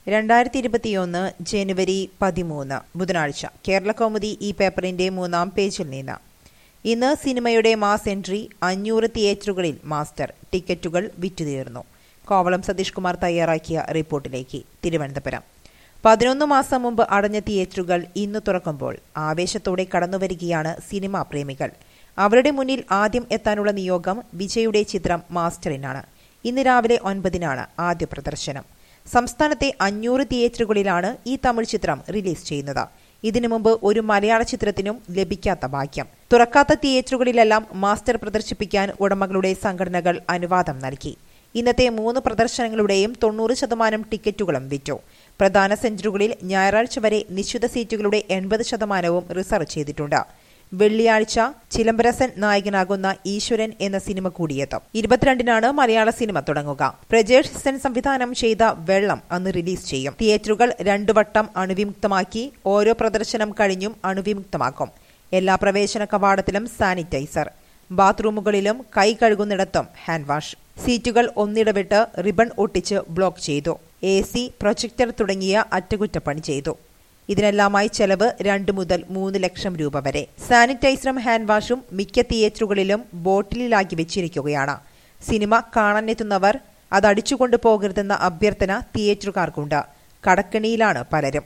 2021 ജനുവരി 13 ബുധനാഴ്ച കേരളകൗമുദി ഈ പേപ്പറിന്റെ 3-ാം പേജിൽ നിന്ന്. ഇന്ന് സിനിമയുടെ മാസ് എൻട്രി. 500 തിയേറ്ററുകളിൽ മാസ്റ്റർ. ടിക്കറ്റുകൾ വിറ്റുതീർന്നു. കോവളം സതീഷ് കുമാർ തയ്യാറാക്കിയ റിപ്പോർട്ടിലേക്ക്. തിരുവനന്തപുരം. 11 മാസം മുമ്പ് അടഞ്ഞ തിയേറ്ററുകൾ ഇന്ന് തുറക്കുമ്പോൾ ആവേശത്തോടെ കടന്നുവരികയാണ് സിനിമാ പ്രേമികൾ. അവരുടെ മുന്നിൽ ആദ്യം എത്താനുള്ള നിയോഗം വിജയുടെ ചിത്രം മാസ്റ്ററിനാണ്. ഇന്ന് രാവിലെ 9-നാണ് ആദ്യ പ്രദർശനം. സംസ്ഥാനത്തെ 500 തിയേറ്ററുകളിലാണ് ഈ തമിഴ് ചിത്രം റിലീസ് ചെയ്യുന്നത്. ഇതിനു മുമ്പ് ഒരു മലയാള ചിത്രത്തിനും ലഭിക്കാത്ത ഭാഗ്യം. തുറക്കാത്ത തിയേറ്ററുകളിലെല്ലാം മാസ്റ്റർ പ്രദർശിപ്പിക്കാൻ ഉടമകളുടെ സംഘടനകൾ അനുവാദം നൽകി. ഇന്നത്തെ 3 പ്രദർശനങ്ങളുടെയും 90% ടിക്കറ്റുകളും വിറ്റു. പ്രധാന സെന്ററുകളിൽ ഞായറാഴ്ച വരെ നിശ്ചിത സീറ്റുകളുടെ 80%വും റിസർവ് ചെയ്തിട്ടുണ്ട്. വെള്ളിയാഴ്ച ചിലംബരസൻ നായകനാകുന്ന ഈശ്വരൻ എന്ന സിനിമ കൂടിയെത്തും. 22-നാണ് മലയാള സിനിമ തുടങ്ങുക. പ്രജേഷ് സെൻ സംവിധാനം ചെയ്ത വെള്ളം അന്ന് റിലീസ് ചെയ്യും. തിയേറ്ററുകൾ 2 വട്ടം അണുവിമുക്തമാക്കി. ഓരോ പ്രദർശനം കഴിഞ്ഞും അണുവിമുക്തമാക്കും. എല്ലാ പ്രവേശന കവാടത്തിലും സാനിറ്റൈസർ. ബാത്റൂമുകളിലും കൈ കഴുകുന്നിടത്തും ഹാൻഡ് വാഷ്. സീറ്റുകൾ ഒന്നിടവിട്ട് റിബൺ ഒട്ടിച്ച് ബ്ലോക്ക് ചെയ്തു. AC, പ്രൊജക്ടർ തുടങ്ങിയ അറ്റകുറ്റപ്പണി ചെയ്തു. ഇതിനെല്ലാമായി ചെലവ് 2 മുതൽ 3 ലക്ഷം രൂപ വരെ. സാനിറ്റൈസറും ഹാൻഡ് വാഷും മിക്ക തിയേറ്ററുകളിലും ബോട്ടിലിലാക്കി വെച്ചിരിക്കുകയാണ്. സിനിമ കാണാനെത്തുന്നവർ അത് അടിച്ചുകൊണ്ടു പോകരുതെന്ന അഭ്യർത്ഥന തിയേറ്ററുകാർക്കുണ്ട്. കടക്കണിയിലാണ് പലരും.